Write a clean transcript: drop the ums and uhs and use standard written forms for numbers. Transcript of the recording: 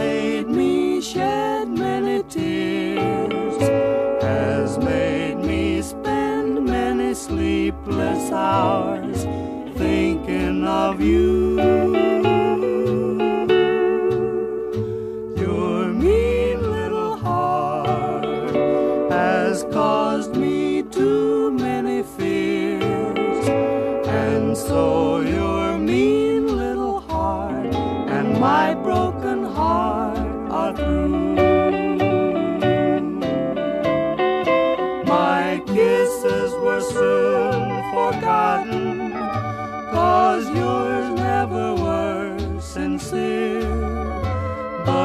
made me shed many tears, has made me spend many sleepless hours thinking of you.